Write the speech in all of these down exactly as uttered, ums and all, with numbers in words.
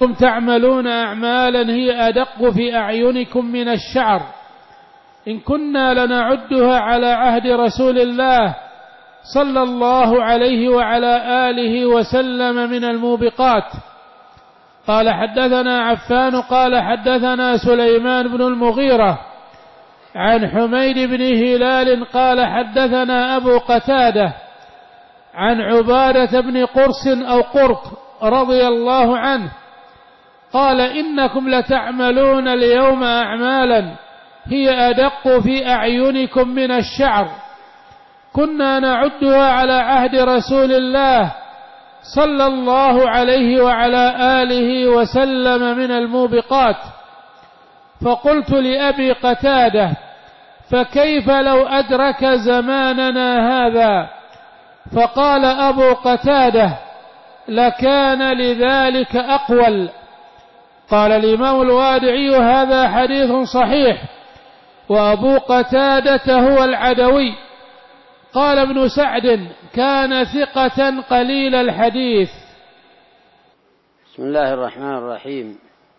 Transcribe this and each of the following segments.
كنتم تعملون أعمالا هي أدق في أعينكم من الشعر إن كنا لنعدها على عهد رسول الله صلى الله عليه وعلى آله وسلم من الموبقات. قال حدثنا عفان قال حدثنا سليمان بن المغيرة عن حميد بن هلال قال حدثنا أبو قتادة عن عبادة بن قرص أو قرط رضي الله عنه قال إنكم لتعملون اليوم أعمالا هي أدق في أعينكم من الشعر كنا نعدها على عهد رسول الله صلى الله عليه وعلى آله وسلم من الموبقات. فقلت لأبي قتادة فكيف لو أدرك زماننا هذا؟ فقال أبو قتادة لكان لذلك أقول. قال الإمام الوادعي هذا حديث صحيح وأبو قتادة هو العدوي. قال ابن سعد كان ثقة قليل الحديث. بسم الله الرحمن الرحيم.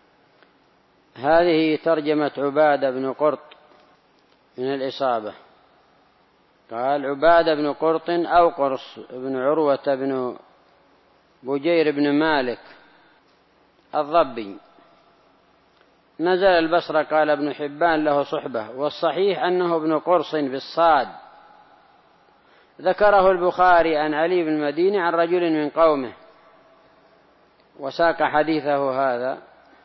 هذه ترجمة عبادة بن قرط من الإصابة. قال عبادة بن قرط أو قرص بن عروة بن بجير بن مالك الضبي نزل البصرة. قال ابن حبان له صحبة والصحيح أنه ابن قرص بالصاد. ذكره البخاري عن علي بن المديني عن رجل من قومه وساق حديثه هذا.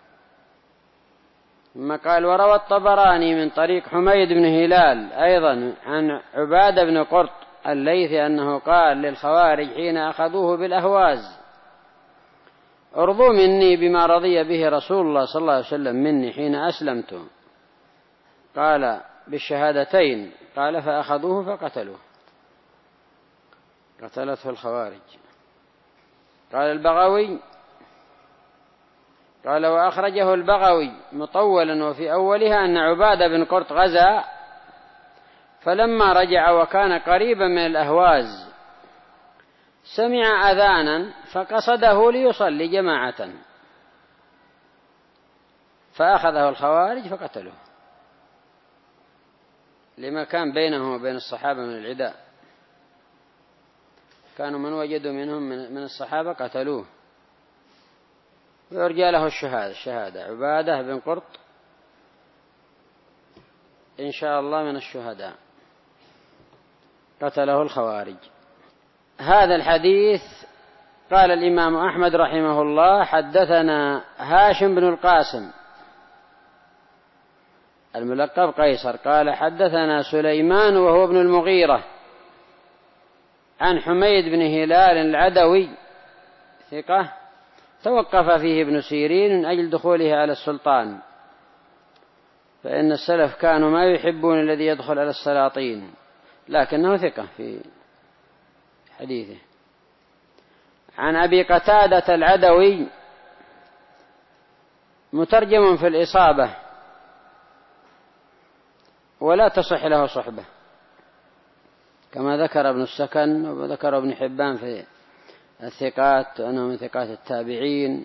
ثم قال وروى الطبراني من طريق حميد بن هلال أيضا عن عبادة بن قرط الليثي أنه قال للخوارج حين أخذوه بالأهواز ارضوا مني بما رضي به رسول الله صلى الله عليه وسلم مني حين أسلمت. قال بالشهادتين. قال فأخذوه فقتلوه قتلته الخوارج. قال البغوي قال وأخرجه البغوي مطولا وفي أولها أن عبادة بن قرط غزا فلما رجع وكان قريبا من الأهواز سمع أذانا فقصده ليصلي جماعة فأخذه الخوارج فقتلوه لما كان بينه وبين الصحابة من العداء. كانوا من وجدوا منهم من الصحابة قتلوه ويرجى له الشهادة. الشهادة عبادة بن قرط إن شاء الله من الشهداء قتله الخوارج. هذا الحديث قال الإمام أحمد رحمه الله حدثنا هاشم بن القاسم الملقب قيصر قال حدثنا سليمان وهو ابن المغيرة عن حميد بن هلال العدوي ثقة توقف فيه ابن سيرين من أجل دخوله على السلطان فإن السلف كانوا ما يحبون الذي يدخل على السلاطين لكنه ثقة في حديثه. عن أبي قتادة العدوي مترجم في الإصابة ولا تصح له صحبة كما ذكر ابن السكن وذكر ابن حبان في الثقات أنه من ثقات التابعين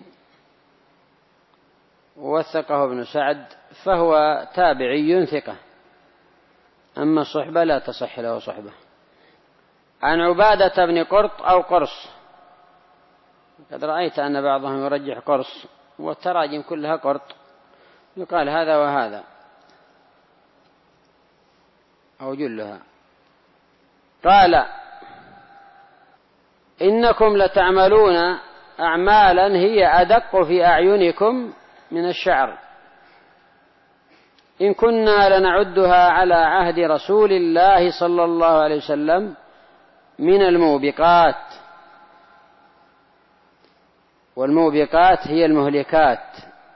ووثقه ابن سعد فهو تابعي ثقة أما الصحبة لا تصح له صحبة. عن عبادة بن قرط أو قرص قد رأيت أن بعضهم يرجح قرص والتراجم كلها قرط يقال هذا وهذا أو جلها. قال إنكم لتعملون أعمالا هي أدق في أعينكم من الشعر إن كنا لنعدها على عهد رسول الله صلى الله عليه وسلم من الموبقات. والموبقات هي المهلكات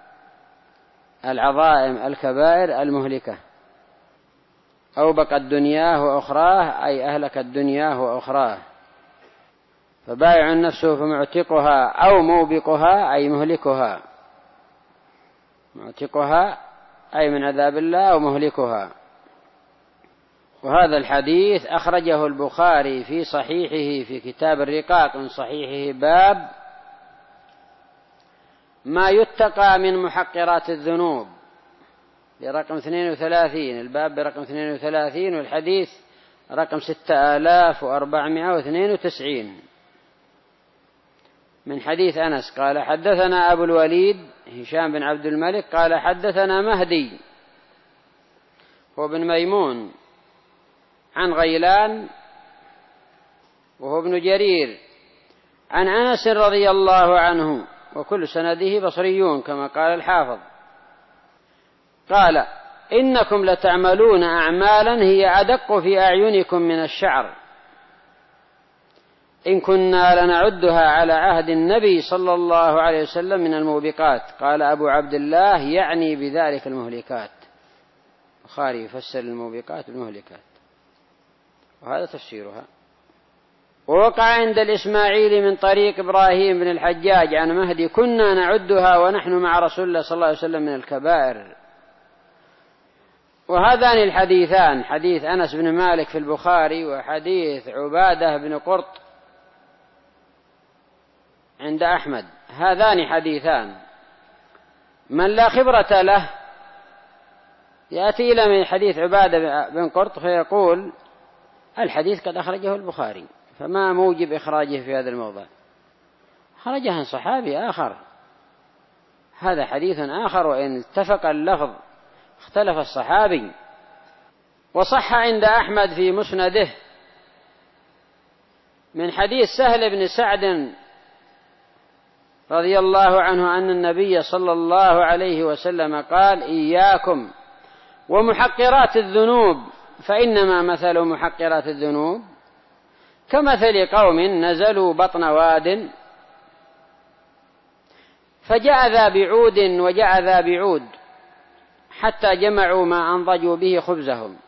العظائم الكبائر المهلكة أوبقت دنياه وأخراه أي أهلكت دنياه وأخراه. فبائع نفسه فمعتقها أو موبقها أي مهلكها معتقها أي من عذاب الله أو مهلكها. وهذا الحديث أخرجه البخاري في صحيحه في كتاب الرقاق من صحيحه باب ما يتقى من محقرات الذنوب برقم اثنين وثلاثين، الباب برقم اثنين وثلاثين، والحديث رقم ستة آلاف وأربعمائة واثنين وتسعين، من حديث أنس قال حدثنا أبو الوليد هشام بن عبد الملك قال حدثنا مهدي هو بن ميمون عن غيلان وهو ابن جرير عن أنس رضي الله عنه، وكل سنده بصريون كما قال الحافظ، قال إنكم لتعملون أعمالا هي أدق في أعينكم من الشعر، إن كنا لنعدها على عهد النبي صلى الله عليه وسلم من الموبقات. قال أبو عبد الله يعني بذلك المهلكات، البخاري يفسر الموبقات بالمهلكات، وهذا تفسيرها. ووقع عند الإسماعيلي من طريق إبراهيم بن الحجاج عن مهدي كنا نعدها ونحن مع رسول الله صلى الله عليه وسلم من الكبائر. وهذان الحديثان، حديث أنس بن مالك في البخاري وحديث عبادة بن قرط عند أحمد، هذان حديثان من لا خبرة له يأتي إلى من حديث عبادة بن قرط فيقول الحديث قد أخرجه البخاري، فما موجب إخراجه في هذا الموضع؟ خرجه عن صحابي آخر، هذا حديث آخر، وإن اتفق اللفظ اختلف الصحابي. وصح عند أحمد في مسنده من حديث سهل بن سعد رضي الله عنه أن النبي صلى الله عليه وسلم قال إياكم ومحقرات الذنوب فإنما مثل محقرات الذنوب كمثل قوم نزلوا بطن واد فجاء ذا بعود وجاء ذا بعود حتى جمعوا ما أنضجوا به خبزهم،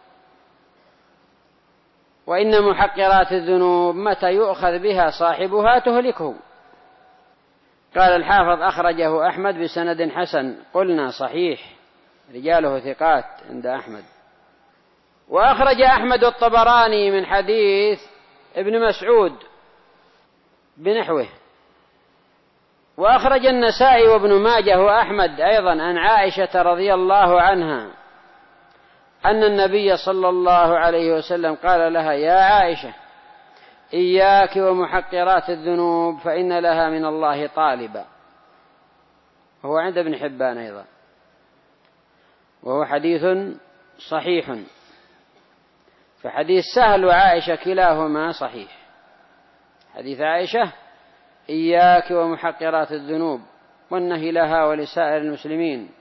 وإن محقرات الذنوب متى يؤخذ بها صاحبها تهلكه. قال الحافظ أخرجه أحمد بسند حسن، قلنا صحيح، رجاله ثقات عند أحمد. وأخرج أحمد الطبراني من حديث ابن مسعود بنحوه. وأخرج النسائي وابن ماجه وأحمد أيضا عن عائشة رضي الله عنها أن النبي صلى الله عليه وسلم قال لها يا عائشة إياك ومحقرات الذنوب فإن لها من الله طالبا، وهو عند ابن حبان أيضا، وهو حديث صحيح. فحديث سهل وعائشة كلاهما صحيح. حديث عائشة إياك ومحقرات الذنوب والنهي لها ولسائر المسلمين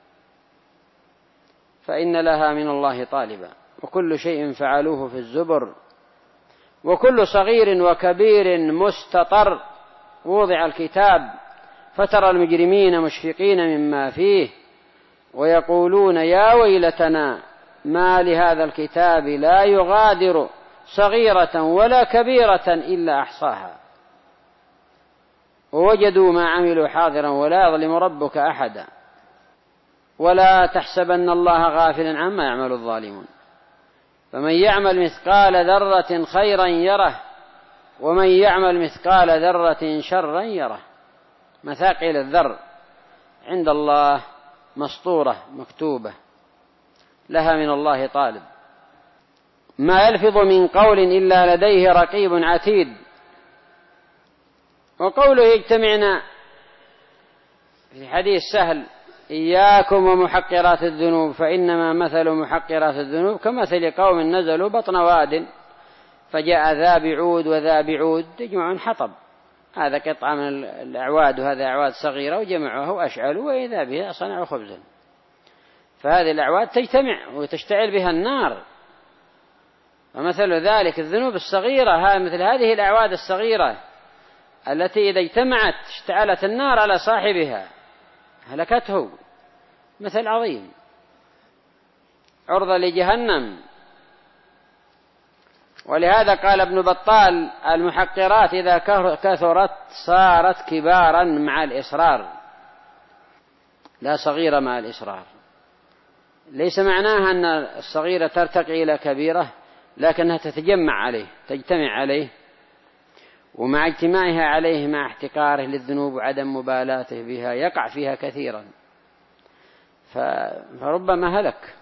فإن لها من الله طالبا، وكل شيء فعلوه في الزبر، وكل صغير وكبير مستطر. وضع الكتاب فترى المجرمين مشفقين مما فيه ويقولون يا ويلتنا ما لهذا الكتاب لا يغادر صغيرة ولا كبيرة إلا أحصاها ووجدوا ما عملوا حاضرا ولا يظلم ربك أحدا ولا تحسبن الله غافلا عما يعمل الظالمون فمن يعمل مثقال ذرة خيرا يره ومن يعمل مثقال ذرة شرا يره. مثاقيل الذر عند الله مسطورة مكتوبة لها من الله طالب. ما يلفظ من قول إلا لديه رقيب عتيد. وقوله يجتمعنا في حديث سهل إياكم ومحقرات الذنوب فإنما مثل محقرات الذنوب كمثل قوم نزلوا بطن واد فجاء ذا بعود وذا بعود يجمعون حطب، هذا قطعة من الأعواد وهذا أعواد صغيرة وجمعوها وأشعلوا وإذا بها صنعوا خبزا. فهذه الأعواد تجتمع وتشتعل بها النار، ومثل ذلك الذنوب الصغيرة مثل هذه الأعواد الصغيرة التي إذا اجتمعت اشتعلت النار على صاحبها هلكته، مثل عظيم عرضة لجهنم. ولهذا قال ابن بطال المحقرات إذا كثرت صارت كبارا مع الإصرار لا صغيرة مع الإصرار. ليس معناها أن الصغيرة ترتقي إلى كبيرة، لكنها تتجمع عليه تجتمع عليه. ومع اجتماعها عليه مع احتقاره للذنوب وعدم مبالاته بها يقع فيها كثيرا، فربما هلك.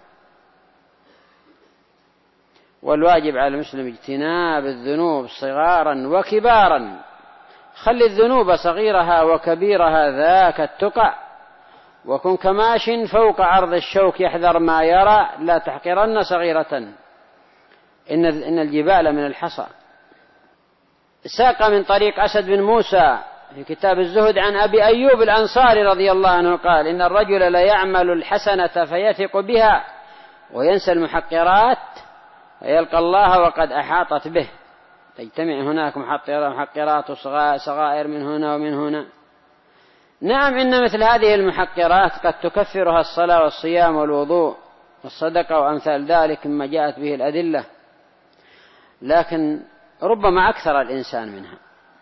والواجب على المسلم اجتناب الذنوب صغارا وكبارا، خلي الذنوب صغيرها وكبيرها ذاك التقى، وكن كماش فوق عرض الشوك يحذر ما يرى، لا تحقرن صغيرة إن إن الجبال من الحصى. ساق من طريق أسد بن موسى في كتاب الزهد عن أبي أيوب الأنصاري رضي الله عنه قال: إن الرجل لا يعمل الحسنة فيثق بها وينسى المحقرات فيلقى الله وقد أحاطت به. تجتمع هناك محقرات وصغائر من هنا ومن هنا. نعم، إن مثل هذه المحقرات قد تكفرها الصلاة والصيام والوضوء والصدقة وأمثال ذلك مما جاءت به الأدلة، لكن ربما أكثر الإنسان منها،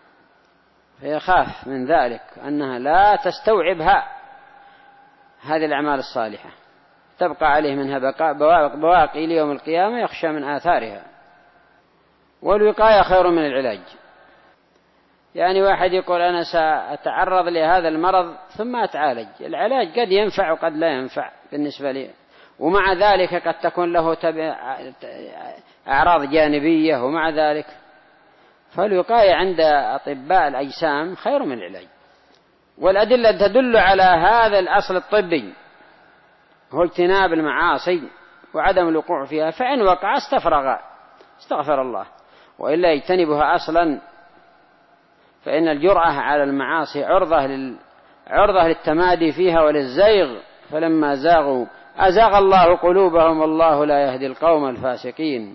فيخاف من ذلك أنها لا تستوعبها هذه الأعمال الصالحة، تبقى عليه منها بواقي ليوم القيامة، يخشى من آثارها. والوقاية خير من العلاج. يعني واحد يقول أنا سأتعرض لهذا المرض ثم أتعالج، العلاج قد ينفع وقد لا ينفع بالنسبة لي، ومع ذلك قد تكون له أعراض جانبية، ومع ذلك فالوقاية عند أطباء الأجسام خير من العلاج. والأدلة تدل على هذا الأصل الطبي، هو اجتناب المعاصي وعدم الوقوع فيها، فإن وقع استفرغ استغفر الله، وإلا يجتنبها أصلا، فإن الجرأة على المعاصي عرضة, لل... عرضة للتمادي فيها وللزيغ، فلما زاغوا أزاغ الله قلوبهم والله لا يهدي القوم الفاسقين.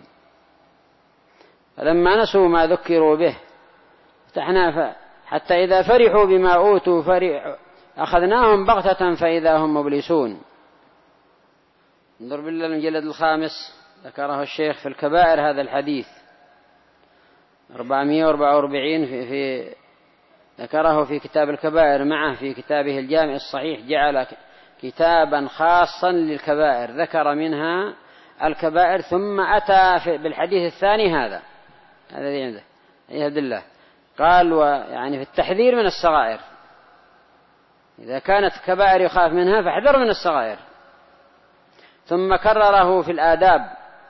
فلما نسوا ما ذكروا به فتحنا ف... حتى إذا فرحوا بما أوتوا فرح... أخذناهم بغتة فإذا هم مبلسون. انظر بالله المجلد الخامس ذكره الشيخ في الكبائر هذا الحديث أربعمائة وأربعة وأربعين في, في ذكره في كتاب الكبائر معه في كتابه الجامع الصحيح، جعل كتابا خاصا للكبائر ذكر منها الكبائر، ثم أتى بالحديث الثاني هذا هذا الذي عنده يهد الله، قال ويعني في التحذير من الصغائر، إذا كانت كبائر يخاف منها فاحذر من الصغائر. ثم كرره في الآداب،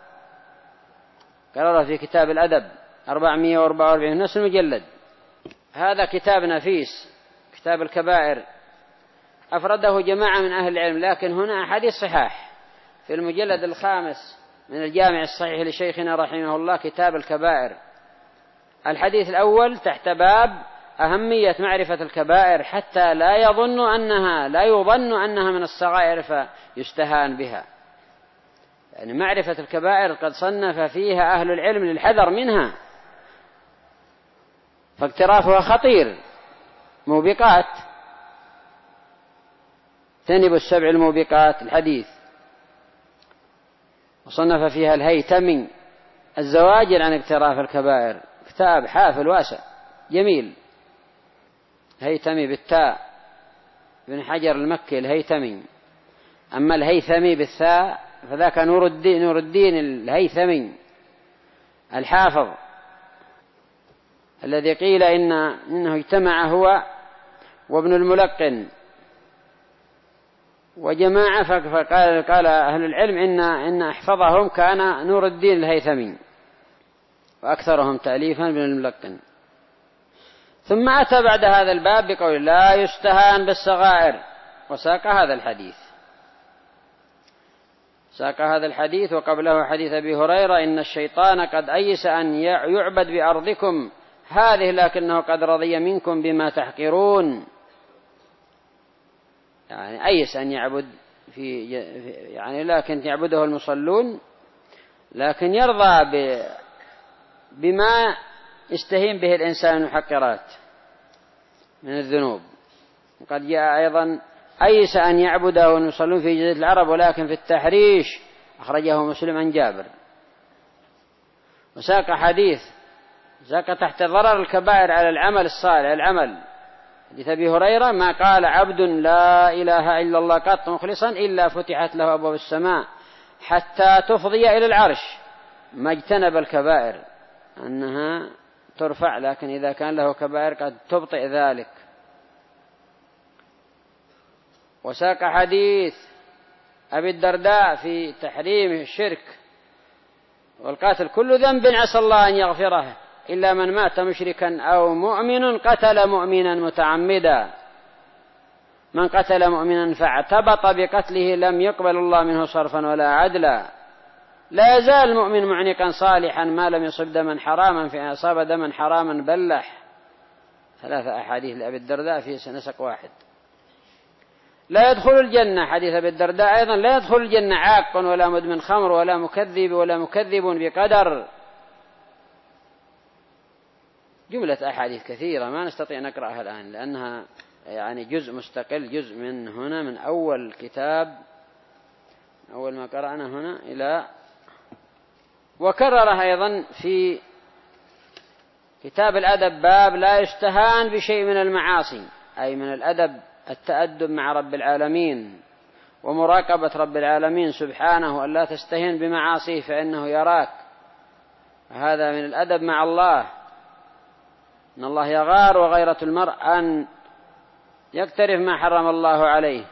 كرره في كتاب الأدب أربعمائة وأربعة وأربعين نفس المجلد. هذا كتاب نفيس، كتاب الكبائر، أفرده جماعة من أهل العلم، لكن هنا أحاديث صحاح في المجلد الخامس من الجامع الصحيح لشيخنا رحمه الله كتاب الكبائر. الحديث الأول تحت باب أهمية معرفة الكبائر حتى لا يظن أنها لا يظن أنها من الصغائر فيستهان بها، يعني معرفة الكبائر قد صنف فيها أهل العلم للحذر منها، فاقترافها خطير. موبقات، تنب السبع الموبقات الحديث، وصنف فيها الهيثمي الزواجر عن اقتراف الكبائر، كتاب حافل واسع جميل، هيثمي بالتاء، بن حجر المكي الهيثمي. أما الهيثمي بالثاء فذاك نور الدين, نور الدين الهيثمي الحافظ، الذي قيل إن إنه اجتمع هو وابن الملقن وجماعة، فقال قال أهل العلم إن إن أحفظهم كان نور الدين الهيثمي، وأكثرهم تأليفا ابن الملقن. ثم أتى بعد هذا الباب بقول لا يستهان بالصغائر، وساق هذا الحديث ساق هذا الحديث وقبله حديث أبي هريرة إن الشيطان قد أيس أن يعبد بأرضكم هذه لكنه قد رضي منكم بما تحقرون، يعني أيس أن يعبد في يعني لكن يعبده المصلون، لكن يرضى بما يستهين به الإنسان المحقرات من الذنوب. وقد جاء أيضا أيس أن يعبده المصلون في جزيرة العرب، ولكن في التحريش أخرجه مسلم عن جابر. وساق حديث ساق تحت ضرر الكبائر على العمل الصالح العمل حديث أبي هريرة ما قال عبد لا إله إلا الله قط مخلصا إلا فتحت له أبواب السماء حتى تفضي إلى العرش ما اجتنب الكبائر، أنها ترفع، لكن إذا كان له كبائر قد تبطئ ذلك. وساق حديث أبي الدرداء في تحريم الشرك والقاتل كل ذنب عسى الله أن يغفره إلا من مات مشركا أو مؤمن قتل مؤمنا متعمدا، من قتل مؤمنا فاعتبط بقتله لم يقبل الله منه صرفا ولا عدلا، لا يزال المؤمن معنقا صالحا ما لم يصب دما حراما، فإن أصاب دما حراما بلح. ثلاثة أحاديث لأبي الدرداء في نسق واحد. لا يدخل الجنة، حديث أبي الدرداء أيضا، لا يدخل الجنة عاق ولا مدمن خمر ولا مكذب ولا مكذب بقدر. جملة أحاديث كثيرة ما نستطيع نقرأها الآن لأنها يعني جزء مستقل، جزء من هنا من أول كتاب أول ما قرأنا هنا إلى، وكررها أيضا في كتاب الأدب باب لا يستهان بشيء من المعاصي، أي من الأدب التأدب مع رب العالمين ومراقبة رب العالمين سبحانه، أن لا تستهين بمعاصيه فإنه يراك. هذا من الأدب مع الله، إن الله يغار وغيرة المرء أن يقترف ما حرم الله عليه،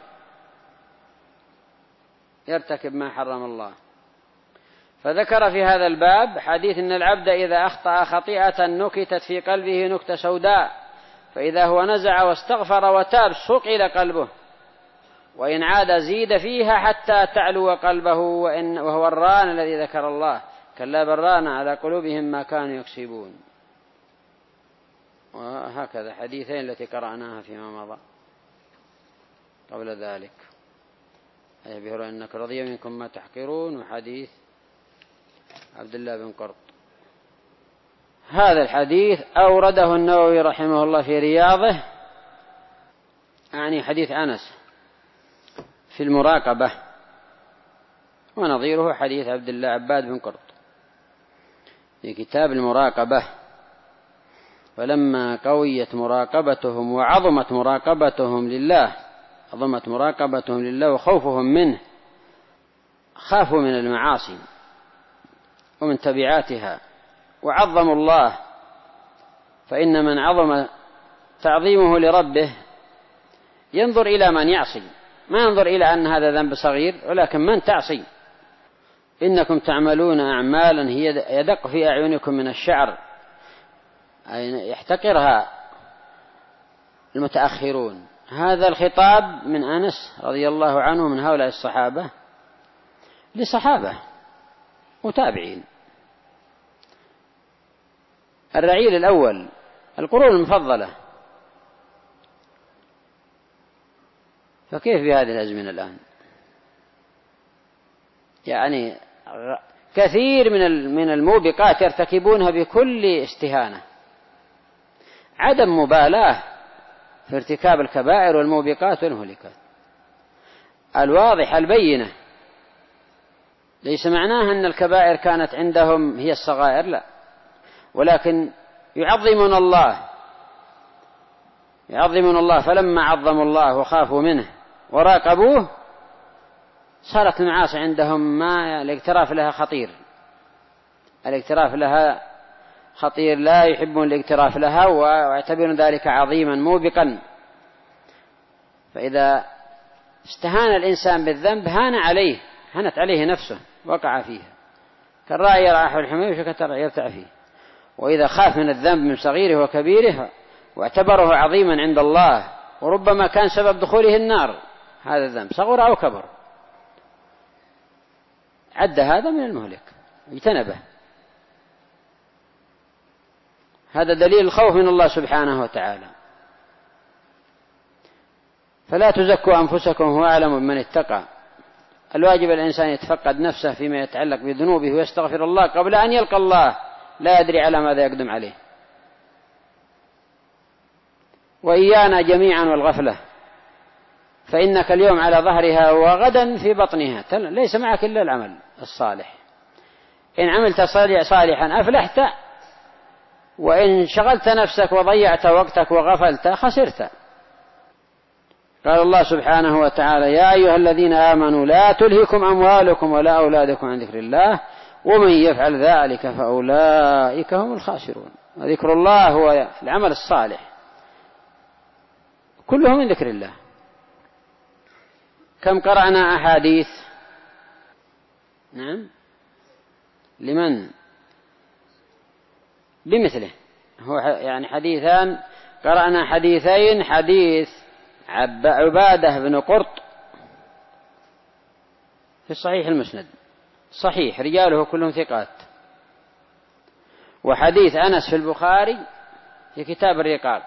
يرتكب ما حرم الله. فذكر في هذا الباب حديث إن العبد إذا أخطأ خطيئة نكتت في قلبه نكتة سوداء، فإذا هو نزع واستغفر وتاب صقل قلبه، وإن عاد زيد فيها حتى تعلو قلبه، وإن وهو الران الذي ذكر الله كلا بران على قلوبهم ما كانوا يكسبون. وهكذا حديثين التي قرأناها فيما مضى قبل ذلك، أبي هريرة إنك رضي منكم ما تحقرون، وحديث عبد الله بن قرط. هذا الحديث أورده النووي رحمه الله في رياضه، يعني حديث أنس في المراقبة، ونظيره حديث عبد الله عباد بن قرط في كتاب المراقبة. فلما قويت مراقبتهم وعظمت مراقبتهم لله، عظمت مراقبتهم لله وخوفهم منه، خافوا من المعاصي ومن تبعاتها وعظموا الله. فإن من عظم تعظيمه لربه ينظر إلى من يعصي، ما ينظر إلى أن هذا ذنب صغير، ولكن من تعصي. إنكم تعملون أعمالا هي يدق في أعينكم من الشعر، أي يحتقرها المتأخرون. هذا الخطاب من أنس رضي الله عنه من هؤلاء الصحابة لصحابة وتابعين. الرعيل الأول القرون المفضلة، فكيف بهذه الأزمنة الآن؟ يعني كثير من من الموبقات يرتكبونها بكل استهانة، عدم مبالاة في ارتكاب الكبائر والموبقات والمهلكات الواضحة البينة. ليس معناها أن الكبائر كانت عندهم هي الصغائر، لا، ولكن يعظمون الله يعظمون الله فلما عظموا الله وخافوا منه وراقبوه صارت المعاصي عندهم ما الاقتراف لها خطير، الاقتراف لها خطير، لا يحبون الاقتراف لها ويعتبرون ذلك عظيما موبقا. فإذا استهان الإنسان بالذنب هان عليه هانت عليه نفسه وقع فيها، كالراعي يرعى حول الحمير وشكة يرتع فيه. وإذا خاف من الذنب من صغيره وكبيره واعتبره عظيما عند الله وربما كان سبب دخوله النار، هذا الذنب صغر أو كبر، عد هذا من المهلك اجتنبه. هذا دليل الخوف من الله سبحانه وتعالى. فلا تزكوا أنفسكم هو أعلم بمن اتقى. الواجب الإنسان يتفقد نفسه فيما يتعلق بذنوبه ويستغفر الله قبل أن يلقى الله، لا يدري على ماذا يقدم عليه. وإيانا جميعا والغفلة، فإنك اليوم على ظهرها وغدا في بطنها، ليس معك إلا العمل الصالح. إن عملت صالحا أفلحت، وإن شغلت نفسك وضيعت وقتك وغفلت خسرت. قال الله سبحانه وتعالى: يا أيها الذين آمنوا لا تلهكم أموالكم ولا أولادكم عن ذكر الله ومن يفعل ذلك فأولئك هم الخاسرون. وذكر الله هو العمل الصالح، كله من ذكر الله. كم قرأنا أحاديث؟ نعم، لمن؟ بمثله، هو يعني حديثان، قرأنا حديثين، حديث عبادة بن قرط في صحيح المسند صحيح رجاله كلهم ثقات، وحديث أنس في البخاري في كتاب الرقاق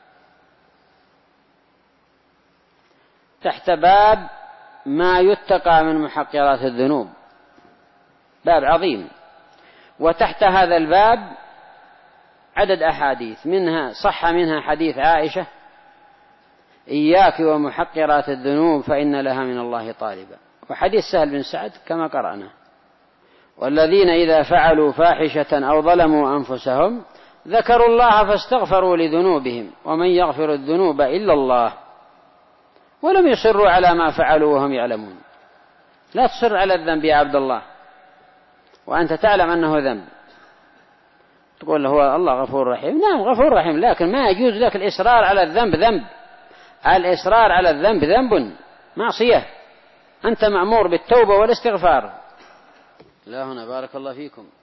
تحت باب ما يتقى من محقرات الذنوب، باب عظيم. وتحت هذا الباب عدد أحاديث، منها صح منها حديث عائشة: إياك ومحقرات الذنوب فإن لها من الله طالبا، وحديث سهل بن سعد كما قرأنا: والذين إذا فعلوا فاحشة أو ظلموا أنفسهم ذكروا الله فاستغفروا لذنوبهم ومن يغفر الذنوب إلا الله ولم يصروا على ما فعلوا وهم يعلمون. لا تصر على الذنب يا عبد الله وأنت تعلم أنه ذنب، تقول له الله غفور رحيم. نعم غفور رحيم، لكن ما يجوز لك الإصرار على الذنب. ذنب الإصرار على الذنب ذنب معصية، أنت مأمور بالتوبة والاستغفار. لا هنا بارك الله فيكم.